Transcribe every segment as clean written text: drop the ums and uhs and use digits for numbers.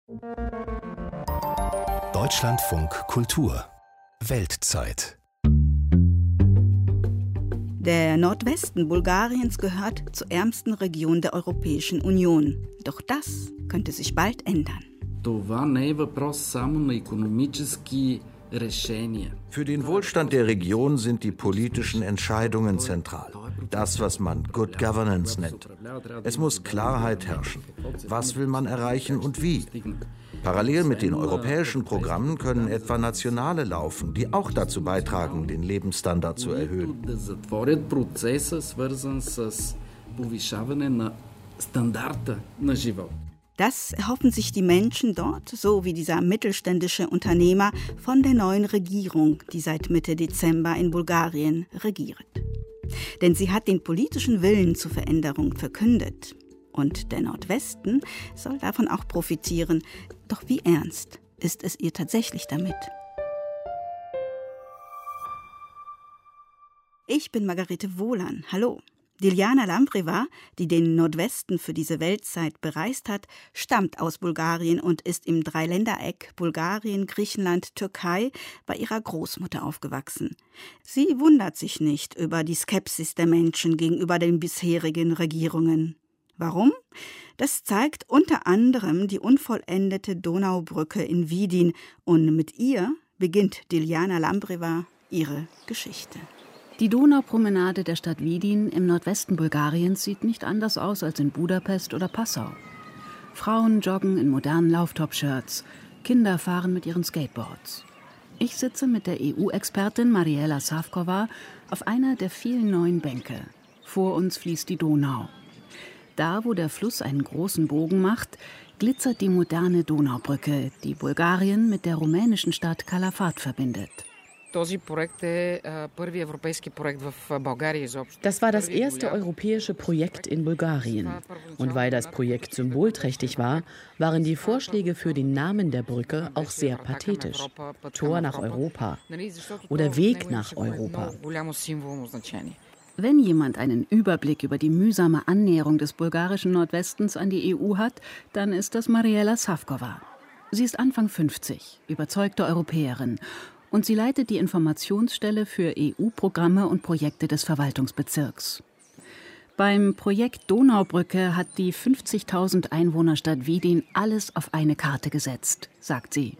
Deutschlandfunk Kultur Weltzeit. Der Nordwesten Bulgariens gehört zur ärmsten Region der Europäischen Union. Doch das könnte sich bald ändern. Für den Wohlstand der Region sind die politischen Entscheidungen zentral. Das, was man Good Governance nennt. Es muss Klarheit herrschen. Was will man erreichen und wie? Parallel mit den europäischen Programmen können etwa nationale laufen, die auch dazu beitragen, den Lebensstandard zu erhöhen. Das erhoffen sich die Menschen dort, so wie dieser mittelständische Unternehmer, von der neuen Regierung, die seit Mitte Dezember in Bulgarien regiert. Denn sie hat den politischen Willen zur Veränderung verkündet. Und der Nordwesten soll davon auch profitieren. Doch wie ernst ist es ihr tatsächlich damit? Ich bin Margarete Wohlan. Hallo. Diljana Lambreva, die den Nordwesten für diese Weltzeit bereist hat, stammt aus Bulgarien und ist im Dreiländereck Bulgarien, Griechenland, Türkei bei ihrer Großmutter aufgewachsen. Sie wundert sich nicht über die Skepsis der Menschen gegenüber den bisherigen Regierungen. Warum? Das zeigt unter anderem die unvollendete Donaubrücke in Vidin und mit ihr beginnt Diljana Lambreva ihre Geschichte. Die Donaupromenade der Stadt Vidin im Nordwesten Bulgariens sieht nicht anders aus als in Budapest oder Passau. Frauen joggen in modernen Lauftop-Shirts, Kinder fahren mit ihren Skateboards. Ich sitze mit der EU-Expertin Mariela Savkova auf einer der vielen neuen Bänke. Vor uns fließt die Donau. Da, wo der Fluss einen großen Bogen macht, glitzert die moderne Donaubrücke, die Bulgarien mit der rumänischen Stadt Calafat verbindet. Das war das erste europäische Projekt in Bulgarien. Und weil das Projekt symbolträchtig war, waren die Vorschläge für den Namen der Brücke auch sehr pathetisch. Tor nach Europa oder Weg nach Europa. Wenn jemand einen Überblick über die mühsame Annäherung des bulgarischen Nordwestens an die EU hat, dann ist das Mariela Savkova. Sie ist Anfang 50, überzeugte Europäerin. Und sie leitet die Informationsstelle für EU-Programme und Projekte des Verwaltungsbezirks. Beim Projekt Donaubrücke hat die 50.000 Einwohnerstadt Vidin alles auf eine Karte gesetzt, sagt sie.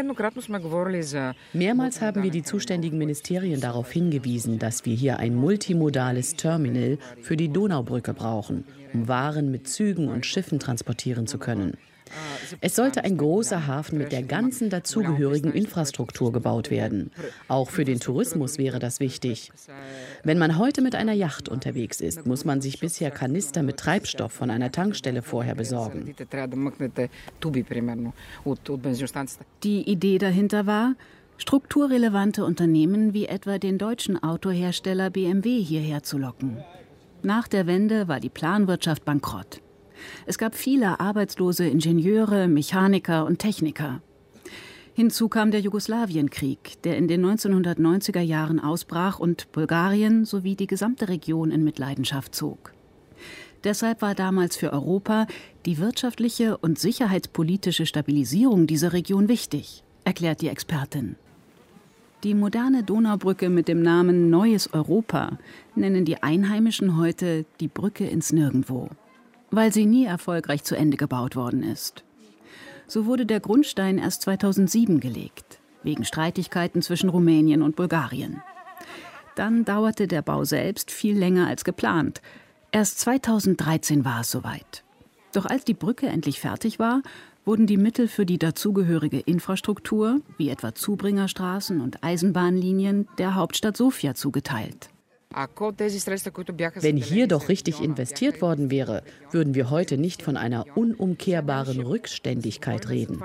Mehrmals haben wir die zuständigen Ministerien darauf hingewiesen, dass wir hier ein multimodales Terminal für die Donaubrücke brauchen, um Waren mit Zügen und Schiffen transportieren zu können. Es sollte ein großer Hafen mit der ganzen dazugehörigen Infrastruktur gebaut werden. Auch für den Tourismus wäre das wichtig. Wenn man heute mit einer Yacht unterwegs ist, muss man sich bisher Kanister mit Treibstoff von einer Tankstelle vorher besorgen. Die Idee dahinter war, strukturrelevante Unternehmen wie etwa den deutschen Autohersteller BMW hierher zu locken. Nach der Wende war die Planwirtschaft bankrott. Es gab viele arbeitslose Ingenieure, Mechaniker und Techniker. Hinzu kam der Jugoslawienkrieg, der in den 1990er Jahren ausbrach und Bulgarien sowie die gesamte Region in Mitleidenschaft zog. Deshalb war damals für Europa die wirtschaftliche und sicherheitspolitische Stabilisierung dieser Region wichtig, erklärt die Expertin. Die moderne Donaubrücke mit dem Namen Neues Europa nennen die Einheimischen heute die Brücke ins Nirgendwo, weil sie nie erfolgreich zu Ende gebaut worden ist. So wurde der Grundstein erst 2007 gelegt, wegen Streitigkeiten zwischen Rumänien und Bulgarien. Dann dauerte der Bau selbst viel länger als geplant. Erst 2013 war es soweit. Doch als die Brücke endlich fertig war, wurden die Mittel für die dazugehörige Infrastruktur, wie etwa Zubringerstraßen und Eisenbahnlinien, der Hauptstadt Sofia zugeteilt. Wenn hier doch richtig investiert worden wäre, würden wir heute nicht von einer unumkehrbaren Rückständigkeit reden.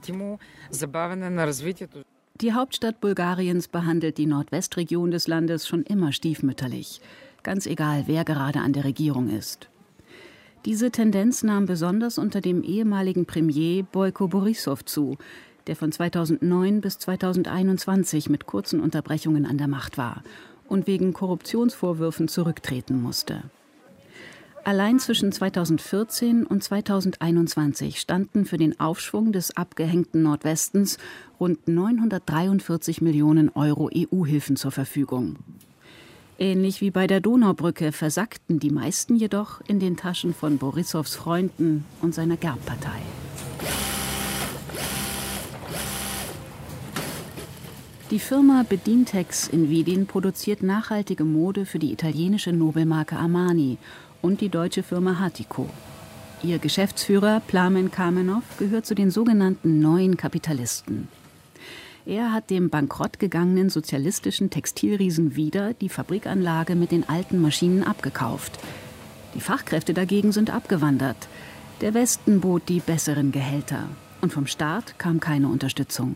Die Hauptstadt Bulgariens behandelt die Nordwestregion des Landes schon immer stiefmütterlich, ganz egal, wer gerade an der Regierung ist. Diese Tendenz nahm besonders unter dem ehemaligen Premier Bojko Borisov zu, der von 2009 bis 2021 mit kurzen Unterbrechungen an der Macht war und wegen Korruptionsvorwürfen zurücktreten musste. Allein zwischen 2014 und 2021 standen für den Aufschwung des abgehängten Nordwestens rund 943 Millionen Euro EU-Hilfen zur Verfügung. Ähnlich wie bei der Donaubrücke versackten die meisten jedoch in den Taschen von Borissows Freunden und seiner Gerbpartei. Die Firma Bedintex in Widin produziert nachhaltige Mode für die italienische Nobelmarke Armani und die deutsche Firma Hatiko. Ihr Geschäftsführer Plamen Kamenov gehört zu den sogenannten neuen Kapitalisten. Er hat dem bankrottgegangenen sozialistischen Textilriesen wieder die Fabrikanlage mit den alten Maschinen abgekauft. Die Fachkräfte dagegen sind abgewandert. Der Westen bot die besseren Gehälter. Und vom Staat kam keine Unterstützung.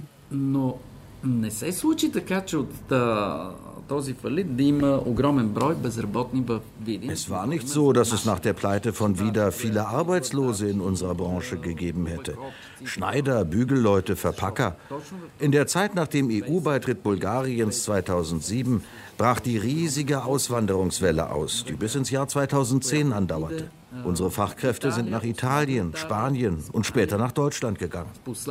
Es war nicht so, dass es nach der Pleite von Vida viele Arbeitslose in unserer Branche gegeben hätte. Schneider, Bügelleute, Verpacker. In der Zeit nach dem EU-Beitritt Bulgariens 2007 brach die riesige Auswanderungswelle aus, die bis ins Jahr 2010 andauerte. Unsere Fachkräfte sind nach Italien, Spanien und später nach Deutschland gegangen.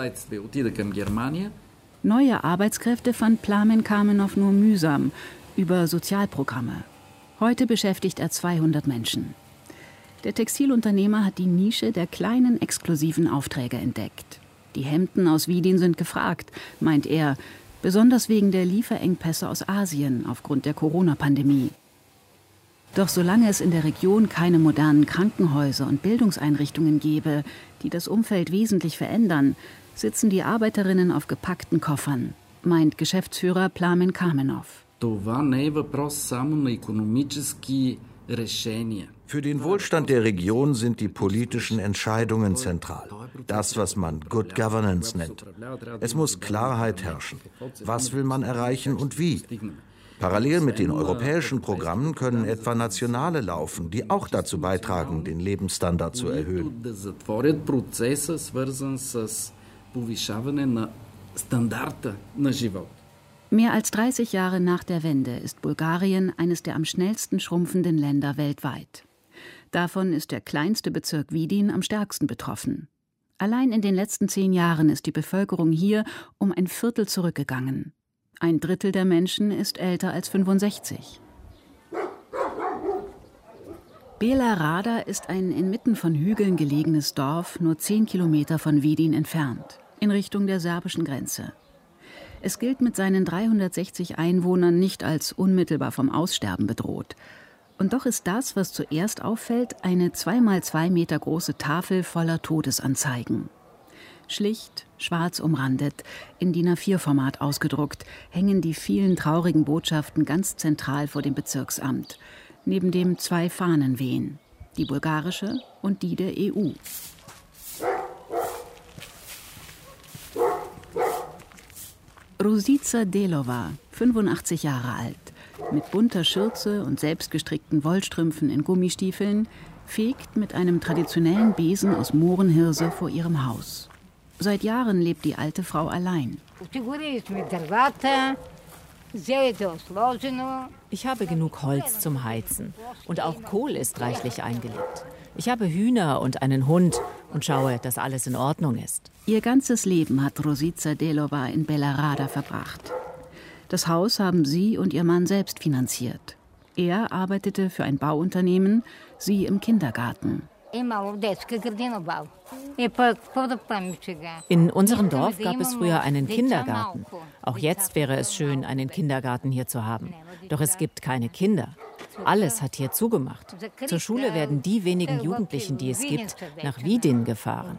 Neue Arbeitskräfte fand Plamen Kamenov nur mühsam über Sozialprogramme. Heute beschäftigt er 200 Menschen. Der Textilunternehmer hat die Nische der kleinen exklusiven Aufträge entdeckt. Die Hemden aus Widin sind gefragt, meint er, besonders wegen der Lieferengpässe aus Asien aufgrund der Corona-Pandemie. Doch solange es in der Region keine modernen Krankenhäuser und Bildungseinrichtungen gäbe, die das Umfeld wesentlich verändern, sitzen die Arbeiterinnen auf gepackten Koffern, meint Geschäftsführer Plamen Kamenov. Für den Wohlstand der Region sind die politischen Entscheidungen zentral. Das, was man Good Governance nennt. Es muss Klarheit herrschen. Was will man erreichen und wie? Parallel mit den europäischen Programmen können etwa nationale laufen, die auch dazu beitragen, den Lebensstandard zu erhöhen. Mehr als 30 Jahre nach der Wende ist Bulgarien eines der am schnellsten schrumpfenden Länder weltweit. Davon ist der kleinste Bezirk Widin am stärksten betroffen. Allein in den letzten 10 Jahren ist die Bevölkerung hier um ein Viertel zurückgegangen. 1/3 der Menschen ist älter als 65. Bela Rada ist ein inmitten von Hügeln gelegenes Dorf, nur 10 Kilometer von Widin entfernt, in Richtung der serbischen Grenze. Es gilt mit seinen 360 Einwohnern nicht als unmittelbar vom Aussterben bedroht. Und doch ist das, was zuerst auffällt, eine 2x2 Meter große Tafel voller Todesanzeigen. Schlicht, schwarz umrandet, in DIN A4-Format ausgedruckt, hängen die vielen traurigen Botschaften ganz zentral vor dem Bezirksamt, neben dem 2 Fahnen wehen, die bulgarische und die der EU. Rosica Delova, 85 Jahre alt, mit bunter Schürze und selbstgestrickten Wollstrümpfen in Gummistiefeln, fegt mit einem traditionellen Besen aus Mohrenhirse vor ihrem Haus. Seit Jahren lebt die alte Frau allein. Ich habe genug Holz zum Heizen und auch Kohl ist reichlich eingelegt. Ich habe Hühner und einen Hund und schaue, dass alles in Ordnung ist. Ihr ganzes Leben hat Rosica Delova in Bela Rada verbracht. Das Haus haben sie und ihr Mann selbst finanziert. Er arbeitete für ein Bauunternehmen, sie im Kindergarten. In unserem Dorf gab es früher einen Kindergarten. Auch jetzt wäre es schön, einen Kindergarten hier zu haben. Doch es gibt keine Kinder. Alles hat hier zugemacht. Zur Schule werden die wenigen Jugendlichen, die es gibt, nach Widin gefahren.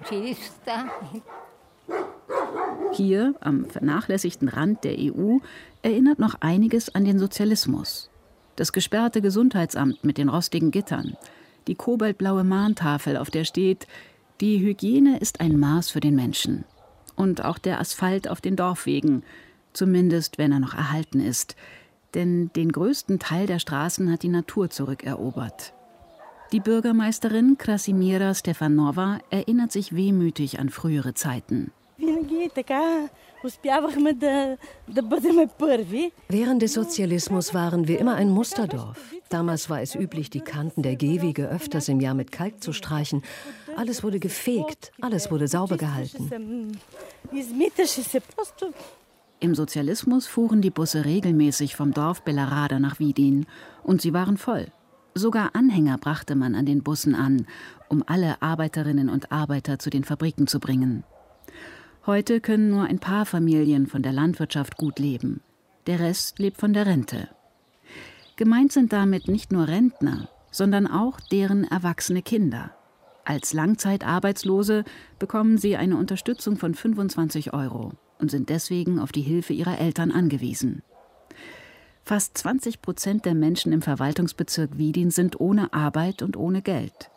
Hier, am vernachlässigten Rand der EU, erinnert noch einiges an den Sozialismus. Das gesperrte Gesundheitsamt mit den rostigen Gittern, die kobaltblaue Mahntafel, auf der steht: Die Hygiene ist ein Maß für den Menschen. Und auch der Asphalt auf den Dorfwegen, zumindest wenn er noch erhalten ist. Denn den größten Teil der Straßen hat die Natur zurückerobert. Die Bürgermeisterin Krasimira Stefanova erinnert sich wehmütig an frühere Zeiten. Während des Sozialismus waren wir immer ein Musterdorf. Damals war es üblich, die Kanten der Gehwege öfters im Jahr mit Kalk zu streichen. Alles wurde gefegt, alles wurde sauber gehalten. Im Sozialismus fuhren die Busse regelmäßig vom Dorf Bellarada nach Vidin. Und sie waren voll. Sogar Anhänger brachte man an den Bussen an, um alle Arbeiterinnen und Arbeiter zu den Fabriken zu bringen. Heute können nur ein paar Familien von der Landwirtschaft gut leben. Der Rest lebt von der Rente. Gemeint sind damit nicht nur Rentner, sondern auch deren erwachsene Kinder. Als Langzeitarbeitslose bekommen sie eine Unterstützung von 25 € und sind deswegen auf die Hilfe ihrer Eltern angewiesen. Fast 20% der Menschen im Verwaltungsbezirk Vidin sind ohne Arbeit und ohne Geld.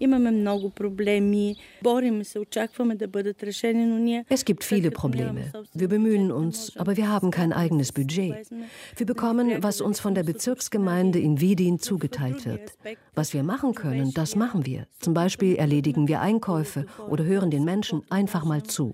Es gibt viele Probleme. Wir bemühen uns, aber wir haben kein eigenes Budget. Wir bekommen, was uns von der Bezirksgemeinde in Vidin zugeteilt wird. Was wir machen können, das machen wir. Zum Beispiel erledigen wir Einkäufe oder hören den Menschen einfach mal zu.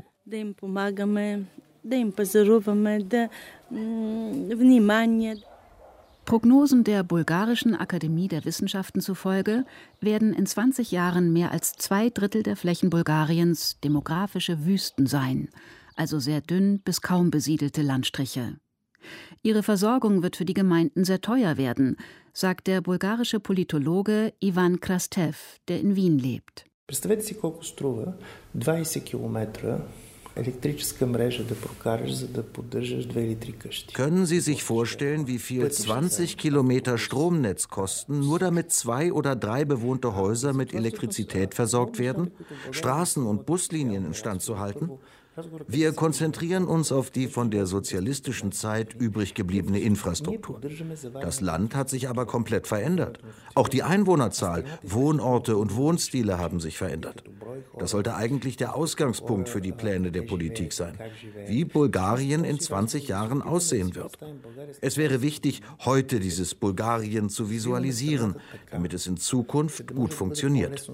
Prognosen der Bulgarischen Akademie der Wissenschaften zufolge werden in 20 Jahren mehr als 2/3 der Flächen Bulgariens demografische Wüsten sein, also sehr dünn bis kaum besiedelte Landstriche. Ihre Versorgung wird für die Gemeinden sehr teuer werden, sagt der bulgarische Politologe Ivan Krastev, der in Wien lebt. Können Sie sich vorstellen, wie viel 20 Kilometer Stromnetz kosten, nur damit 2 oder 3 bewohnte Häuser mit Elektrizität versorgt werden, Straßen und Buslinien instand zu halten? Wir konzentrieren uns auf die von der sozialistischen Zeit übrig gebliebene Infrastruktur. Das Land hat sich aber komplett verändert. Auch die Einwohnerzahl, Wohnorte und Wohnstile haben sich verändert. Das sollte eigentlich der Ausgangspunkt für die Pläne der Politik sein, wie Bulgarien in 20 Jahren aussehen wird. Es wäre wichtig, heute dieses Bulgarien zu visualisieren, damit es in Zukunft gut funktioniert.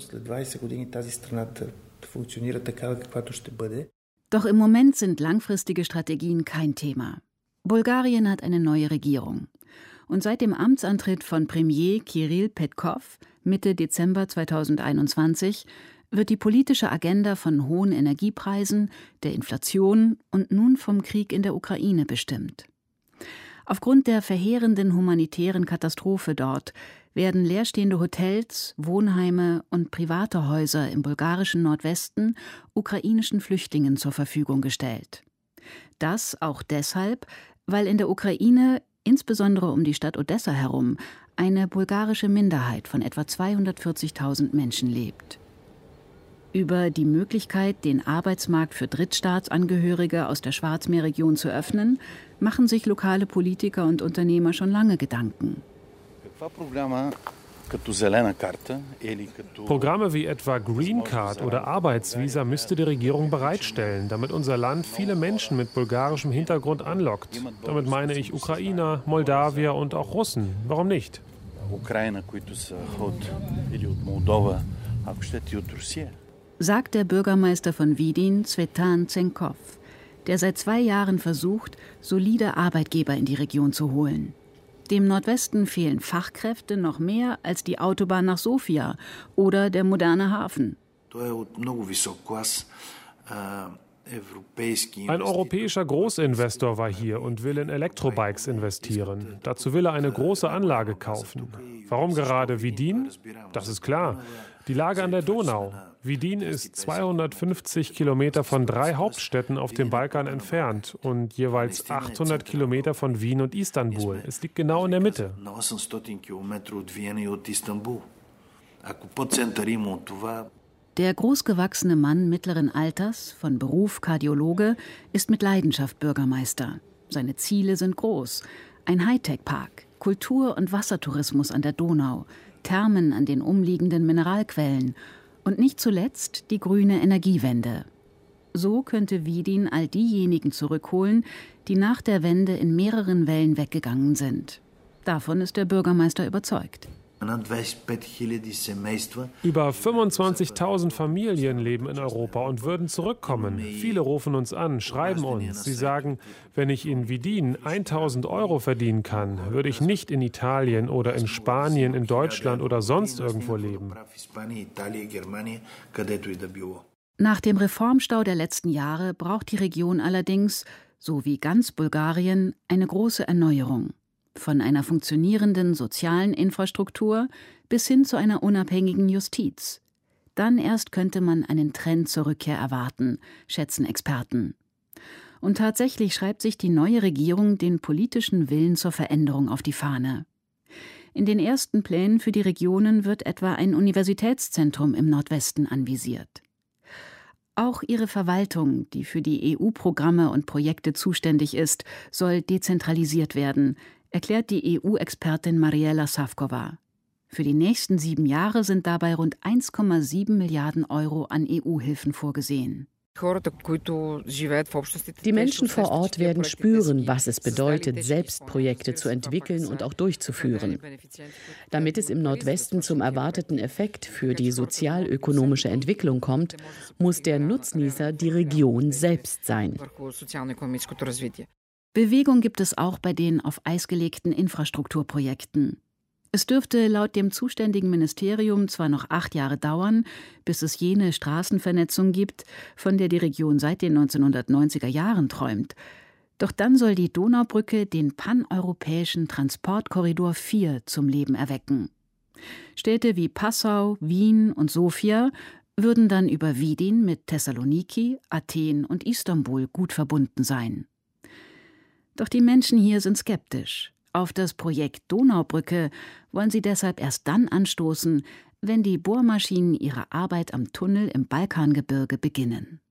Doch im Moment sind langfristige Strategien kein Thema. Bulgarien hat eine neue Regierung. Und seit dem Amtsantritt von Premier Kirill Petkov Mitte Dezember 2021 wird die politische Agenda von hohen Energiepreisen, der Inflation und nun vom Krieg in der Ukraine bestimmt. Aufgrund der verheerenden humanitären Katastrophe dort werden leerstehende Hotels, Wohnheime und private Häuser im bulgarischen Nordwesten ukrainischen Flüchtlingen zur Verfügung gestellt. Das auch deshalb, weil in der Ukraine, insbesondere um die Stadt Odessa herum, eine bulgarische Minderheit von etwa 240.000 Menschen lebt. Über die Möglichkeit, den Arbeitsmarkt für Drittstaatsangehörige aus der Schwarzmeerregion zu öffnen, machen sich lokale Politiker und Unternehmer schon lange Gedanken. Programme wie etwa Green Card oder Arbeitsvisa müsste die Regierung bereitstellen, damit unser Land viele Menschen mit bulgarischem Hintergrund anlockt. Damit meine ich Ukrainer, Moldawier und auch Russen. Warum nicht? Sagt der Bürgermeister von Vidin, Cvetan Zenkov, der seit 2 Jahren versucht, solide Arbeitgeber in die Region zu holen. Dem Nordwesten fehlen Fachkräfte noch mehr als die Autobahn nach Sofia oder der moderne Hafen. Ein europäischer Großinvestor war hier und will in Elektrobikes investieren. Dazu will er eine große Anlage kaufen. Warum gerade Vidin? Das ist klar. Die Lage an der Donau. Vidin ist 250 Kilometer von 3 Hauptstädten auf dem Balkan entfernt und jeweils 800 Kilometer von Wien und Istanbul. Es liegt genau in der Mitte. Der großgewachsene Mann mittleren Alters, von Beruf Kardiologe, ist mit Leidenschaft Bürgermeister. Seine Ziele sind groß. Ein Hightech-Park, Kultur- und Wassertourismus an der Donau, Thermen an den umliegenden Mineralquellen und nicht zuletzt die grüne Energiewende. So könnte Vidin all diejenigen zurückholen, die nach der Wende in mehreren Wellen weggegangen sind. Davon ist der Bürgermeister überzeugt. Über 25.000 Familien leben in Europa und würden zurückkommen. Viele rufen uns an, schreiben uns. Sie sagen, wenn ich in Vidin 1.000 € verdienen kann, würde ich nicht in Italien oder in Spanien, in Deutschland oder sonst irgendwo leben. Nach dem Reformstau der letzten Jahre braucht die Region allerdings, so wie ganz Bulgarien, eine große Erneuerung. Von einer funktionierenden sozialen Infrastruktur bis hin zu einer unabhängigen Justiz. Dann erst könnte man einen Trend zur Rückkehr erwarten, schätzen Experten. Und tatsächlich schreibt sich die neue Regierung den politischen Willen zur Veränderung auf die Fahne. In den ersten Plänen für die Regionen wird etwa ein Universitätszentrum im Nordwesten anvisiert. Auch ihre Verwaltung, die für die EU-Programme und Projekte zuständig ist, soll dezentralisiert werden, erklärt die EU-Expertin Mariela Savkova. Für die nächsten 7 Jahre sind dabei rund 1,7 Milliarden € an EU-Hilfen vorgesehen. Die Menschen vor Ort werden spüren, was es bedeutet, selbst Projekte zu entwickeln und auch durchzuführen. Damit es im Nordwesten zum erwarteten Effekt für die sozialökonomische Entwicklung kommt, muss der Nutznießer die Region selbst sein. Bewegung gibt es auch bei den auf Eis gelegten Infrastrukturprojekten. Es dürfte laut dem zuständigen Ministerium zwar noch 8 Jahre dauern, bis es jene Straßenvernetzung gibt, von der die Region seit den 1990er Jahren träumt. Doch dann soll die Donaubrücke den paneuropäischen Transportkorridor 4 zum Leben erwecken. Städte wie Passau, Wien und Sofia würden dann über Vidin mit Thessaloniki, Athen und Istanbul gut verbunden sein. Doch die Menschen hier sind skeptisch. Auf das Projekt Donaubrücke wollen sie deshalb erst dann anstoßen, wenn die Bohrmaschinen ihre Arbeit am Tunnel im Balkangebirge beginnen.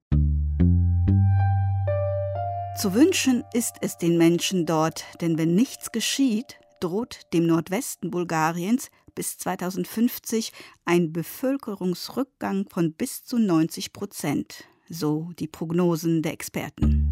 Zu wünschen ist es den Menschen dort, denn wenn nichts geschieht, droht dem Nordwesten Bulgariens bis 2050 ein Bevölkerungsrückgang von bis zu 90%, so die Prognosen der Experten.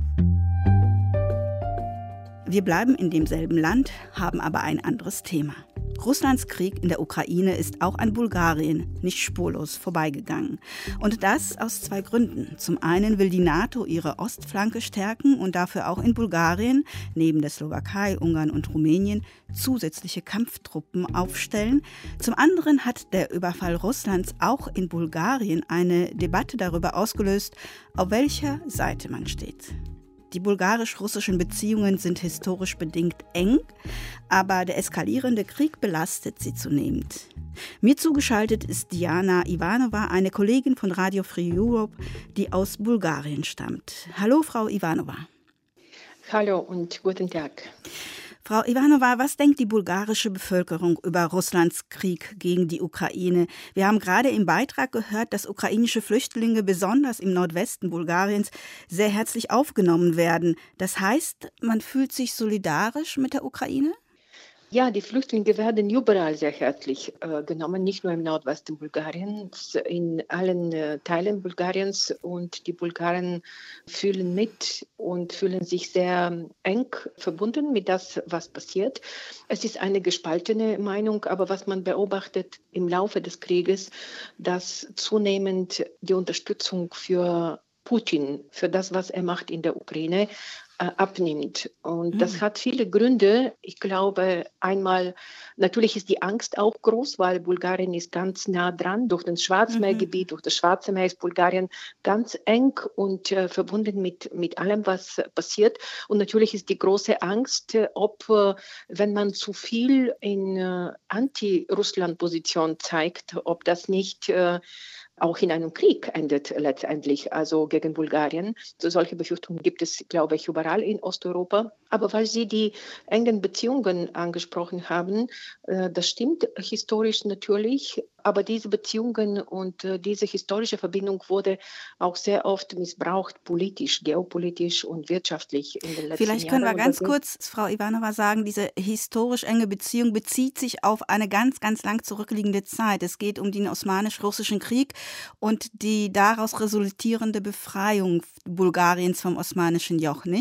Wir bleiben in demselben Land, haben aber ein anderes Thema. Russlands Krieg in der Ukraine ist auch an Bulgarien nicht spurlos vorbeigegangen. Und das aus 2 Gründen. Zum einen will die NATO ihre Ostflanke stärken und dafür auch in Bulgarien, neben der Slowakei, Ungarn und Rumänien, zusätzliche Kampftruppen aufstellen. Zum anderen hat der Überfall Russlands auch in Bulgarien eine Debatte darüber ausgelöst, auf welcher Seite man steht. Die bulgarisch-russischen Beziehungen sind historisch bedingt eng, aber der eskalierende Krieg belastet sie zunehmend. Mir zugeschaltet ist Diana Ivanova, eine Kollegin von Radio Free Europe, die aus Bulgarien stammt. Hallo, Frau Ivanova. Hallo und guten Tag. Frau Ivanova, was denkt die bulgarische Bevölkerung über Russlands Krieg gegen die Ukraine? Wir haben gerade im Beitrag gehört, dass ukrainische Flüchtlinge besonders im Nordwesten Bulgariens sehr herzlich aufgenommen werden. Das heißt, man fühlt sich solidarisch mit der Ukraine? Ja, die Flüchtlinge werden überall sehr herzlich genommen, nicht nur im Nordwesten Bulgariens, in allen Teilen Bulgariens. Und die Bulgaren fühlen mit und fühlen sich sehr eng verbunden mit das, was passiert. Es ist eine gespaltene Meinung, aber was man beobachtet im Laufe des Krieges, dass zunehmend die Unterstützung für Putin, für das, was er macht in der Ukraine, abnimmt. Und das hat viele Gründe. Ich glaube, einmal, natürlich ist die Angst auch groß, weil Bulgarien ist ganz nah dran. Durch das Schwarzmeergebiet, durch das Schwarze Meer ist Bulgarien ganz eng und verbunden mit allem, was passiert. Und natürlich ist die große Angst, ob, wenn man zu viel in Anti-Russland-Position zeigt, ob das nicht auch in einem Krieg endet letztendlich, also gegen Bulgarien. So solche Befürchtungen gibt es, glaube ich, überall in Osteuropa. Aber weil Sie die engen Beziehungen angesprochen haben, das stimmt historisch natürlich, aber diese Beziehungen und diese historische Verbindung wurde auch sehr oft missbraucht, politisch, geopolitisch und wirtschaftlich in den letzten Jahren. Vielleicht können wir ganz kurz, Frau Ivanova, sagen, diese historisch enge Beziehung bezieht sich auf eine ganz, ganz lang zurückliegende Zeit. Es geht um den Osmanisch-Russischen Krieg und die daraus resultierende Befreiung Bulgariens vom osmanischen Joch, nicht?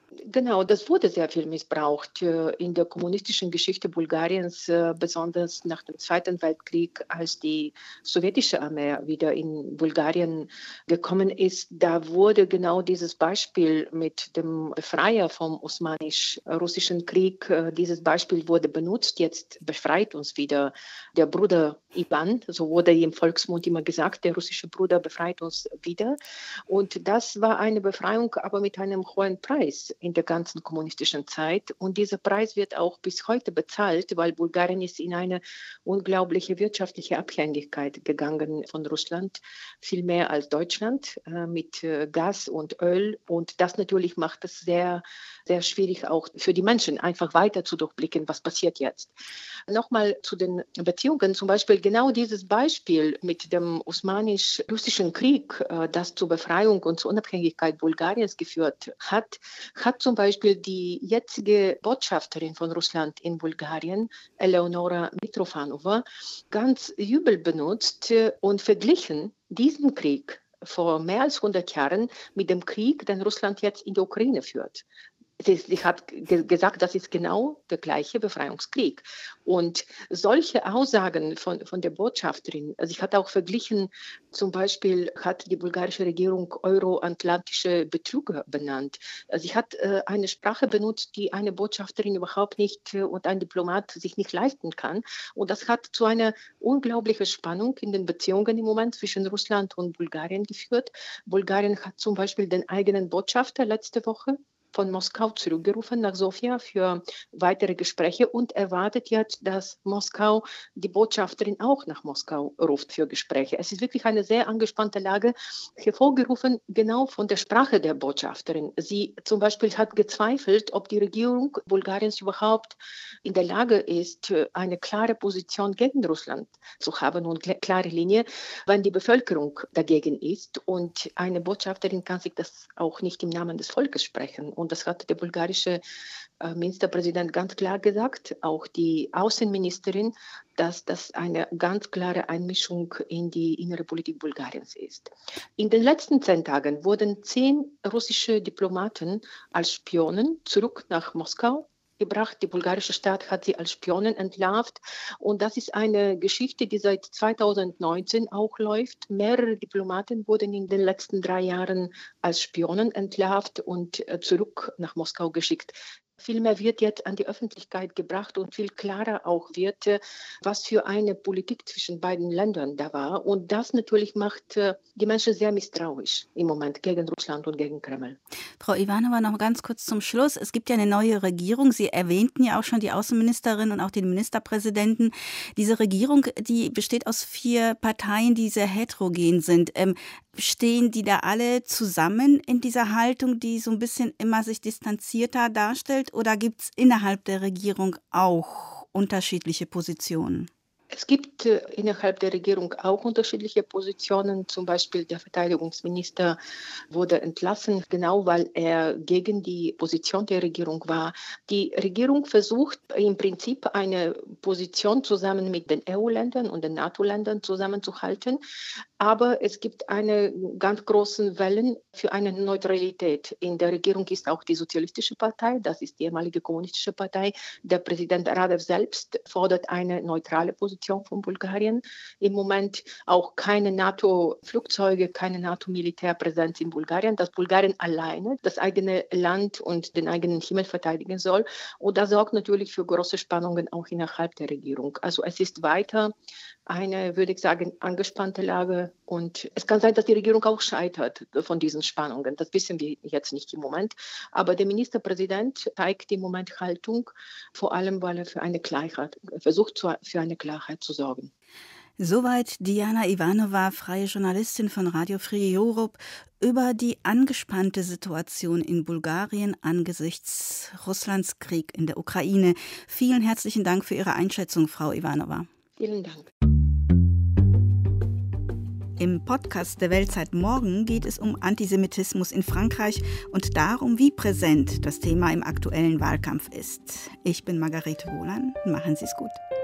Genau, das wurde sehr viel missbraucht in der kommunistischen Geschichte Bulgariens, besonders nach dem Zweiten Weltkrieg, als die sowjetische Armee wieder in Bulgarien gekommen ist. Da wurde genau dieses Beispiel mit dem Befreier vom Osmanisch-Russischen Krieg, dieses Beispiel wurde benutzt. Jetzt befreit uns wieder der Bruder Ivan, so wurde im Volksmund immer gesagt, der russische Bruder befreit uns wieder. Und das war eine Befreiung, aber mit einem hohen Preis in der ganzen kommunistischen Zeit. Und dieser Preis wird auch bis heute bezahlt, weil Bulgarien ist in eine unglaubliche wirtschaftliche Abhängigkeit gegangen von Russland, viel mehr als Deutschland mit Gas und Öl. Und das natürlich macht es sehr, sehr schwierig auch für die Menschen, einfach weiter zu durchblicken, was passiert jetzt. Nochmal zu den Beziehungen, zum Beispiel genau dieses Beispiel mit dem Osmanisch-Russischen Krieg, das zur Befreiung und zur Unabhängigkeit Bulgariens geführt hat, hat zum Beispiel die jetzige Botschafterin von Russland in Bulgarien, Eleonora Mitrofanova, ganz übel benutzt und verglichen diesen Krieg vor mehr als 100 Jahren mit dem Krieg, den Russland jetzt in der Ukraine führt. Sie hat gesagt, das ist genau der gleiche Befreiungskrieg. Und solche Aussagen von der Botschafterin, also ich hatte auch verglichen, zum Beispiel hat die bulgarische Regierung euroatlantische Betrüger benannt. Sie hat eine Sprache benutzt, die eine Botschafterin überhaupt nicht und ein Diplomat sich nicht leisten kann. Und das hat zu einer unglaublichen Spannung in den Beziehungen im Moment zwischen Russland und Bulgarien geführt. Bulgarien hat zum Beispiel den eigenen Botschafter letzte Woche von Moskau zurückgerufen nach Sofia für weitere Gespräche und erwartet jetzt, dass Moskau die Botschafterin auch nach Moskau ruft für Gespräche. Es ist wirklich eine sehr angespannte Lage, hervorgerufen genau von der Sprache der Botschafterin. Sie zum Beispiel hat gezweifelt, ob die Regierung Bulgariens überhaupt in der Lage ist, eine klare Position gegen Russland zu haben und eine klare Linie, wenn die Bevölkerung dagegen ist. Und eine Botschafterin kann sich das auch nicht im Namen des Volkes sprechen. Und das hat der bulgarische Ministerpräsident ganz klar gesagt, auch die Außenministerin, dass das eine ganz klare Einmischung in die innere Politik Bulgariens ist. In den letzten 10 Tagen wurden 10 russische Diplomaten als Spionen zurück nach Moskau gebracht. Die bulgarische Staat hat sie als Spionen entlarvt. Und das ist eine Geschichte, die seit 2019 auch läuft. Mehrere Diplomaten wurden in den letzten 3 Jahren als Spionen entlarvt und zurück nach Moskau geschickt. Viel mehr wird jetzt an die Öffentlichkeit gebracht und viel klarer auch wird, was für eine Politik zwischen beiden Ländern da war. Und das natürlich macht die Menschen sehr misstrauisch im Moment gegen Russland und gegen Kreml. Frau Ivanova, noch ganz kurz zum Schluss. Es gibt ja eine neue Regierung. Sie erwähnten ja auch schon die Außenministerin und auch den Ministerpräsidenten. Diese Regierung, die besteht aus 4 Parteien, die sehr heterogen sind. Stehen die da alle zusammen in dieser Haltung, die so ein bisschen immer sich distanzierter darstellt? Oder gibt es innerhalb der Regierung auch unterschiedliche Positionen? Es gibt innerhalb der Regierung auch unterschiedliche Positionen. Zum Beispiel der Verteidigungsminister wurde entlassen, genau weil er gegen die Position der Regierung war. Die Regierung versucht im Prinzip eine Position zusammen mit den EU-Ländern und den NATO-Ländern zusammenzuhalten. Aber es gibt eine ganz große Wellen für eine Neutralität. In der Regierung ist auch die Sozialistische Partei, das ist die ehemalige kommunistische Partei. Der Präsident Radev selbst fordert eine neutrale Position von Bulgarien. Im Moment auch keine NATO-Flugzeuge, keine NATO-Militärpräsenz in Bulgarien, dass Bulgarien alleine das eigene Land und den eigenen Himmel verteidigen soll. Und das sorgt natürlich für große Spannungen auch innerhalb der Regierung. Also es ist weiter eine, würde ich sagen, angespannte Lage. Und es kann sein, dass die Regierung auch scheitert von diesen Spannungen. Das wissen wir jetzt nicht im Moment. Aber der Ministerpräsident zeigt im Moment Haltung, vor allem, weil er für eine Klarheit versucht, für eine Klarheit zu sorgen. Soweit Diana Ivanova, freie Journalistin von Radio Free Europe, über die angespannte Situation in Bulgarien angesichts Russlands Krieg in der Ukraine. Vielen herzlichen Dank für Ihre Einschätzung, Frau Ivanova. Vielen Dank. Im Podcast der Weltzeit morgen geht es um Antisemitismus in Frankreich und darum, wie präsent das Thema im aktuellen Wahlkampf ist. Ich bin Margarete Wohlan. Machen Sie es gut.